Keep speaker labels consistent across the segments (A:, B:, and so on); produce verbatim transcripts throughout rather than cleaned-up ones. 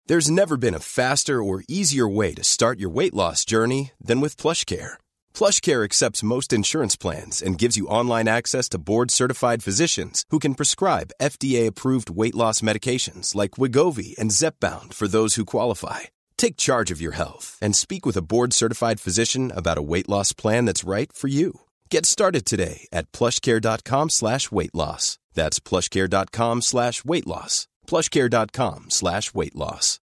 A: There's never been a faster or easier way to start your weight loss journey than with PlushCare. PlushCare accepts most insurance plans and gives you online access to board-certified physicians who can prescribe F D A-approved weight loss medications like Wegovy and Zepbound for those who qualify. Take charge of your health and speak with a board-certified physician about a weight loss plan that's right for you. Get started today at plushcare.com slash weight loss. That's plushcare.com slash weight loss. plushcare.com slash weight loss.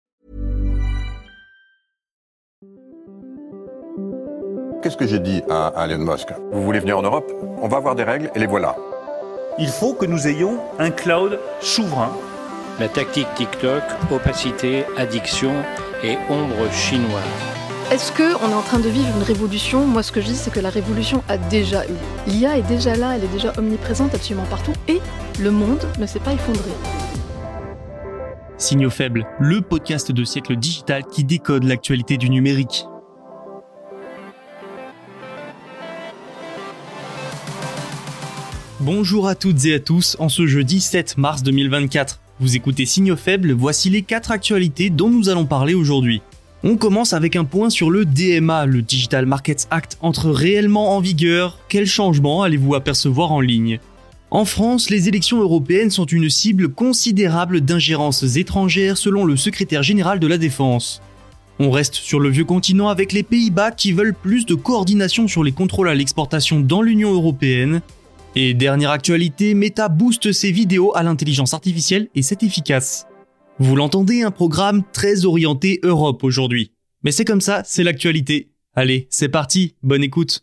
B: Qu'est-ce que j'ai dit à, à Elon Musk ? Vous voulez venir en Europe ? On va avoir des règles et les voilà.
C: Il faut que nous ayons un cloud souverain.
D: La tactique TikTok, opacité, addiction et ombre chinoise.
E: Est-ce qu'on est en train de vivre une révolution ? Moi, ce que je dis, c'est que la révolution a déjà eu. L'I A est déjà là, elle est déjà omniprésente absolument partout, et le monde ne s'est pas effondré.
F: Signaux faibles, le podcast de Siècle Digital qui décode l'actualité du numérique. Bonjour à toutes et à tous, en ce jeudi sept mars deux mille vingt-quatre. Vous écoutez Signaux faibles, voici les quatre actualités dont nous allons parler aujourd'hui. On commence avec un point sur le D M A, le Digital Markets Act, entre réellement en vigueur. Quels changements allez-vous apercevoir en ligne ? En France, les élections européennes sont une cible considérable d'ingérences étrangères selon le secrétaire général de la Défense. On reste sur le vieux continent avec les Pays-Bas qui veulent plus de coordination sur les contrôles à l'exportation dans l'Union européenne. Et dernière actualité, Meta booste ses vidéos à l'intelligence artificielle et c'est efficace. Vous l'entendez, un programme très orienté Europe aujourd'hui. Mais c'est comme ça, c'est l'actualité. Allez, c'est parti, bonne écoute.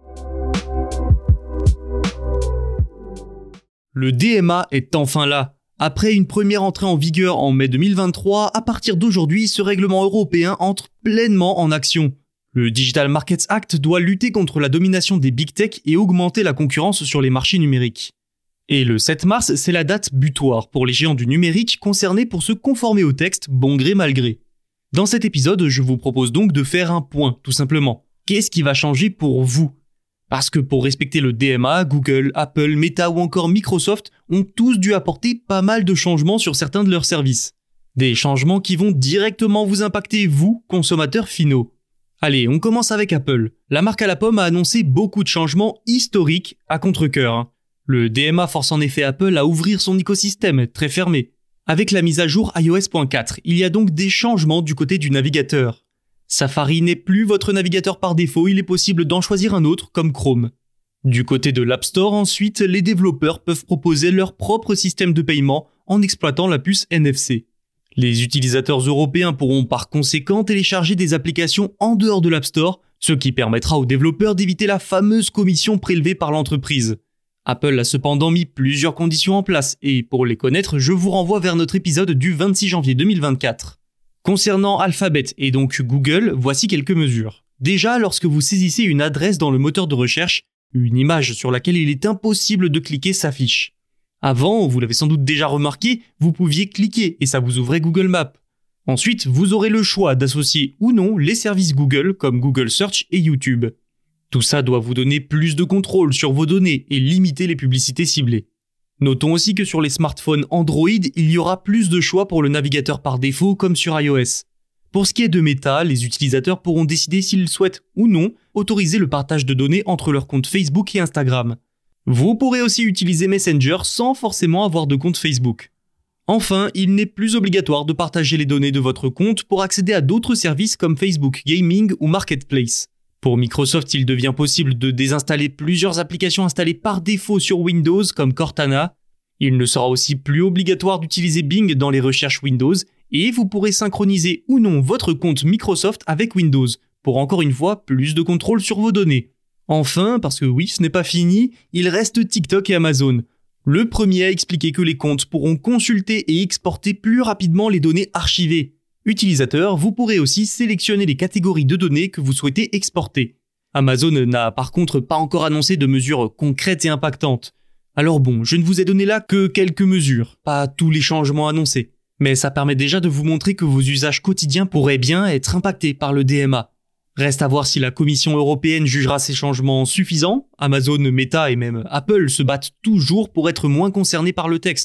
F: Le D M A est enfin là. Après une première entrée en vigueur en mai deux mille vingt-trois, à partir d'aujourd'hui, ce règlement européen entre pleinement en action. Le Digital Markets Act doit lutter contre la domination des big tech et augmenter la concurrence sur les marchés numériques. Et le sept mars, c'est la date butoir pour les géants du numérique concernés pour se conformer au texte bon gré mal gré. Dans cet épisode, je vous propose donc de faire un point, tout simplement. Qu'est-ce qui va changer pour vous ? Parce que pour respecter le D M A, Google, Apple, Meta ou encore Microsoft ont tous dû apporter pas mal de changements sur certains de leurs services. Des changements qui vont directement vous impacter, vous, consommateurs finaux. Allez, on commence avec Apple. La marque à la pomme a annoncé beaucoup de changements historiques à contre-cœur. Le D M A force en effet Apple à ouvrir son écosystème très fermé. Avec la mise à jour i O S point quatre, il y a donc des changements du côté du navigateur. Safari n'est plus votre navigateur par défaut, il est possible d'en choisir un autre comme Chrome. Du côté de l'App Store ensuite, les développeurs peuvent proposer leur propre système de paiement en exploitant la puce N F C. Les utilisateurs européens pourront par conséquent télécharger des applications en dehors de l'App Store, ce qui permettra aux développeurs d'éviter la fameuse commission prélevée par l'entreprise. Apple a cependant mis plusieurs conditions en place et pour les connaître, je vous renvoie vers notre épisode du vingt-six janvier deux mille vingt-quatre. Concernant Alphabet et donc Google, voici quelques mesures. Déjà, lorsque vous saisissez une adresse dans le moteur de recherche, une image sur laquelle il est impossible de cliquer s'affiche. Avant, vous l'avez sans doute déjà remarqué, vous pouviez cliquer et ça vous ouvrait Google Maps. Ensuite, vous aurez le choix d'associer ou non les services Google comme Google Search et YouTube. Tout ça doit vous donner plus de contrôle sur vos données et limiter les publicités ciblées. Notons aussi que sur les smartphones Android, il y aura plus de choix pour le navigateur par défaut comme sur iOS. Pour ce qui est de Meta, les utilisateurs pourront décider s'ils souhaitent ou non autoriser le partage de données entre leurs comptes Facebook et Instagram. Vous pourrez aussi utiliser Messenger sans forcément avoir de compte Facebook. Enfin, il n'est plus obligatoire de partager les données de votre compte pour accéder à d'autres services comme Facebook Gaming ou Marketplace. Pour Microsoft, il devient possible de désinstaller plusieurs applications installées par défaut sur Windows comme Cortana. Il ne sera aussi plus obligatoire d'utiliser Bing dans les recherches Windows et vous pourrez synchroniser ou non votre compte Microsoft avec Windows pour encore une fois plus de contrôle sur vos données. Enfin, parce que oui, ce n'est pas fini, il reste TikTok et Amazon. Le premier a expliqué que les comptes pourront consulter et exporter plus rapidement les données archivées. Utilisateurs, vous pourrez aussi sélectionner les catégories de données que vous souhaitez exporter. Amazon n'a par contre pas encore annoncé de mesures concrètes et impactantes. Alors bon, je ne vous ai donné là que quelques mesures, pas tous les changements annoncés. Mais ça permet déjà de vous montrer que vos usages quotidiens pourraient bien être impactés par le D M A. Reste à voir si la Commission européenne jugera ces changements suffisants. Amazon, Meta et même Apple se battent toujours pour être moins concernés par le texte.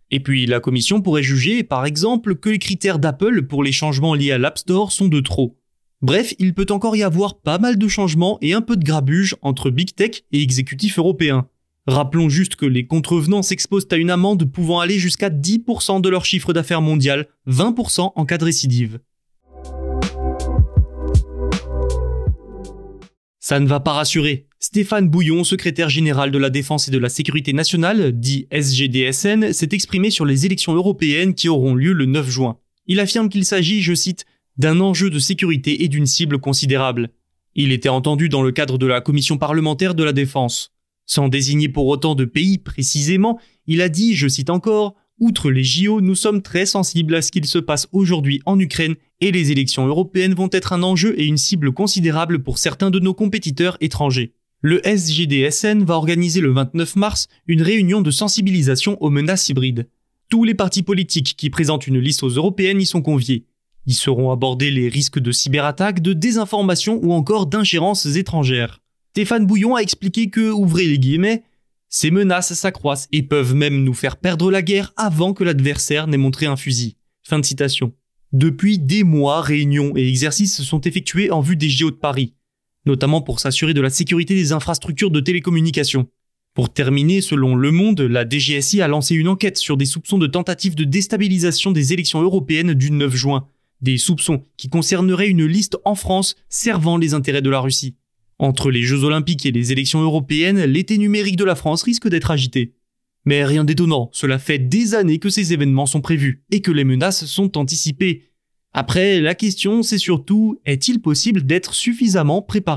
F: Et puis la commission pourrait juger, par exemple, que les critères d'Apple pour les changements liés à l'App Store sont de trop. Bref, il peut encore y avoir pas mal de changements et un peu de grabuge entre Big Tech et exécutifs européens. Rappelons juste que les contrevenants s'exposent à une amende pouvant aller jusqu'à dix pour cent de leur chiffre d'affaires mondial, vingt pour cent en cas de récidive. Ça ne va pas rassurer. Stéphane Bouillon, secrétaire général de la Défense et de la Sécurité nationale, dit S G D S N, s'est exprimé sur les élections européennes qui auront lieu le neuf juin. Il affirme qu'il s'agit, je cite, d'un enjeu de sécurité et d'une cible considérable. Il était entendu dans le cadre de la commission parlementaire de la défense. Sans désigner pour autant de pays précisément, il a dit, je cite encore, « Outre les J O, nous sommes très sensibles à ce qu'il se passe aujourd'hui en Ukraine et les élections européennes vont être un enjeu et une cible considérable pour certains de nos compétiteurs étrangers. » Le S G D S N va organiser le vingt-neuf mars une réunion de sensibilisation aux menaces hybrides. Tous les partis politiques qui présentent une liste aux européennes y sont conviés. Y seront abordés les risques de cyberattaques, de désinformation ou encore d'ingérences étrangères. Stéphane Bouillon a expliqué que, ouvrez les guillemets, « Ces menaces s'accroissent et peuvent même nous faire perdre la guerre avant que l'adversaire n'ait montré un fusil. » Fin de citation. Depuis des mois, réunions et exercices sont effectués en vue des J O de Paris, notamment pour s'assurer de la sécurité des infrastructures de télécommunications. Pour terminer, selon Le Monde, la D G S I a lancé une enquête sur des soupçons de tentative de déstabilisation des élections européennes du neuf juin. Des soupçons qui concerneraient une liste en France servant les intérêts de la Russie. Entre les Jeux Olympiques et les élections européennes, l'été numérique de la France risque d'être agité. Mais rien d'étonnant, cela fait des années que ces événements sont prévus et que les menaces sont anticipées. Après, la question c'est surtout, est-il possible d'être suffisamment préparé ?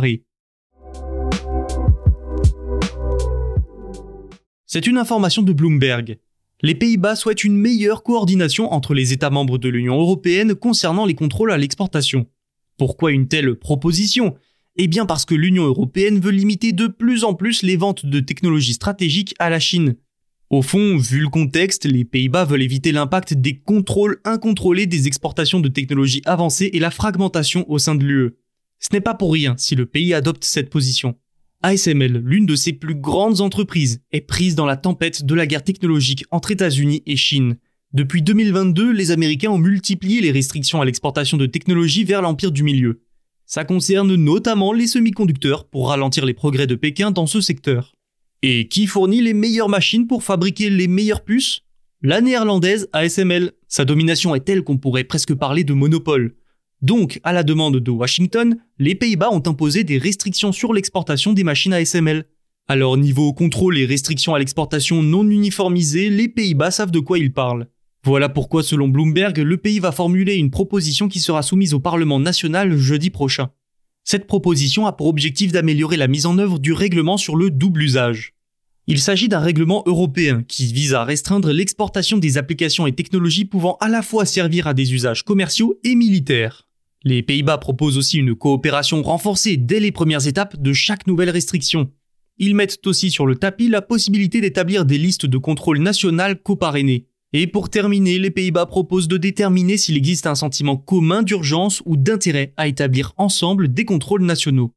F: C'est une information de Bloomberg. Les Pays-Bas souhaitent une meilleure coordination entre les États membres de l'Union européenne concernant les contrôles à l'exportation. Pourquoi une telle proposition ? Eh bien parce que l'Union européenne veut limiter de plus en plus les ventes de technologies stratégiques à la Chine. Au fond, vu le contexte, les Pays-Bas veulent éviter l'impact des contrôles incontrôlés des exportations de technologies avancées et la fragmentation au sein de l'U E. Ce n'est pas pour rien si le pays adopte cette position. A S M L, l'une de ses plus grandes entreprises, est prise dans la tempête de la guerre technologique entre États-Unis et Chine. Depuis deux mille vingt-deux, les Américains ont multiplié les restrictions à l'exportation de technologies vers l'Empire du Milieu. Ça concerne notamment les semi-conducteurs pour ralentir les progrès de Pékin dans ce secteur. Et qui fournit les meilleures machines pour fabriquer les meilleures puces ? La néerlandaise A S M L. Sa domination est telle qu'on pourrait presque parler de monopole. Donc, à la demande de Washington, les Pays-Bas ont imposé des restrictions sur l'exportation des machines A S M L. Alors, niveau contrôle et restrictions à l'exportation non uniformisées, les Pays-Bas savent de quoi ils parlent. Voilà pourquoi, selon Bloomberg, le pays va formuler une proposition qui sera soumise au Parlement national jeudi prochain. Cette proposition a pour objectif d'améliorer la mise en œuvre du règlement sur le double usage. Il s'agit d'un règlement européen qui vise à restreindre l'exportation des applications et technologies pouvant à la fois servir à des usages commerciaux et militaires. Les Pays-Bas proposent aussi une coopération renforcée dès les premières étapes de chaque nouvelle restriction. Ils mettent aussi sur le tapis la possibilité d'établir des listes de contrôle nationales coparrainées. Et pour terminer, les Pays-Bas proposent de déterminer s'il existe un sentiment commun d'urgence ou d'intérêt à établir ensemble des contrôles nationaux.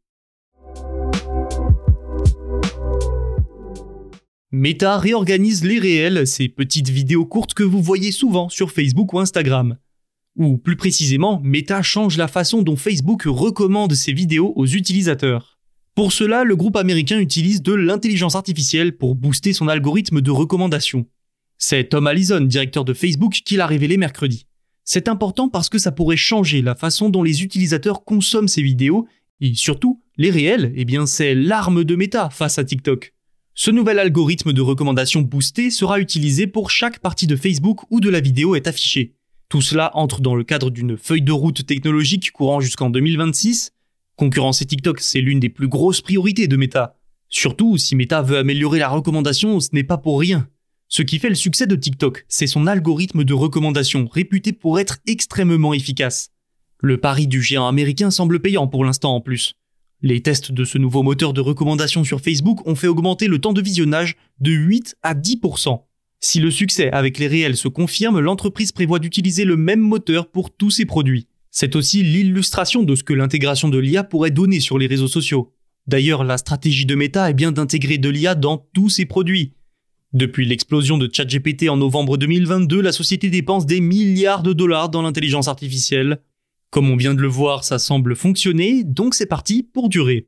F: Meta réorganise les réels, ces petites vidéos courtes que vous voyez souvent sur Facebook ou Instagram. Ou plus précisément, Meta change la façon dont Facebook recommande ses vidéos aux utilisateurs. Pour cela, le groupe américain utilise de l'intelligence artificielle pour booster son algorithme de recommandation. C'est Tom Allison, directeur de Facebook, qui l'a révélé mercredi. C'est important parce que ça pourrait changer la façon dont les utilisateurs consomment ces vidéos, et surtout, les réels, eh bien c'est l'arme de Meta face à TikTok. Ce nouvel algorithme de recommandation boosté sera utilisé pour chaque partie de Facebook où de la vidéo est affichée. Tout cela entre dans le cadre d'une feuille de route technologique courant jusqu'en deux mille vingt-six. Concurrencer TikTok, c'est l'une des plus grosses priorités de Meta. Surtout, si Meta veut améliorer la recommandation, ce n'est pas pour rien. Ce qui fait le succès de TikTok, c'est son algorithme de recommandation, réputé pour être extrêmement efficace. Le pari du géant américain semble payant pour l'instant en plus. Les tests de ce nouveau moteur de recommandation sur Facebook ont fait augmenter le temps de visionnage de huit à dix pour cent. Si le succès avec les réels se confirme, l'entreprise prévoit d'utiliser le même moteur pour tous ses produits. C'est aussi l'illustration de ce que l'intégration de l'I A pourrait donner sur les réseaux sociaux. D'ailleurs, la stratégie de Meta est bien d'intégrer de l'I A dans tous ses produits. Depuis l'explosion de ChatGPT en novembre deux mille vingt-deux, la société dépense des milliards de dollars dans l'intelligence artificielle. Comme on vient de le voir, ça semble fonctionner, donc c'est parti pour durer.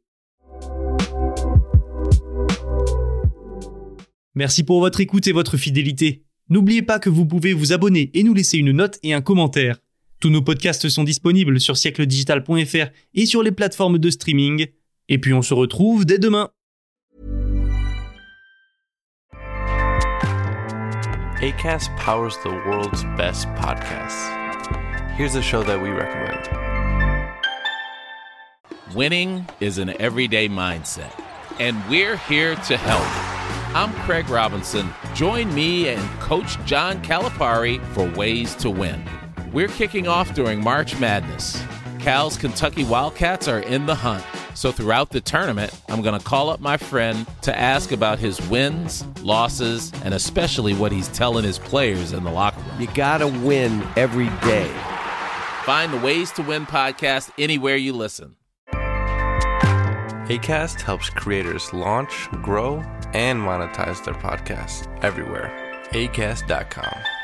F: Merci pour votre écoute et votre fidélité. N'oubliez pas que vous pouvez vous abonner et nous laisser une note et un commentaire. Tous nos podcasts sont disponibles sur siècle digital point f r et sur les plateformes de streaming. Et puis on se retrouve dès demain.
G: Acast powers the world's best podcasts. Here's a show that we recommend.
H: Winning is an everyday mindset, and we're here to help. I'm Craig Robinson. Join me and Coach John Calipari for Ways to Win. We're kicking off during March Madness. Cal's Kentucky Wildcats are in the hunt. So throughout the tournament, I'm going to call up my friend to ask about his wins, losses, and especially what he's telling his players in the locker room.
I: You gotta win every day.
H: Find the Ways to Win podcast anywhere you listen.
G: Acast helps creators launch, grow, and monetize their podcasts everywhere. acast dot com.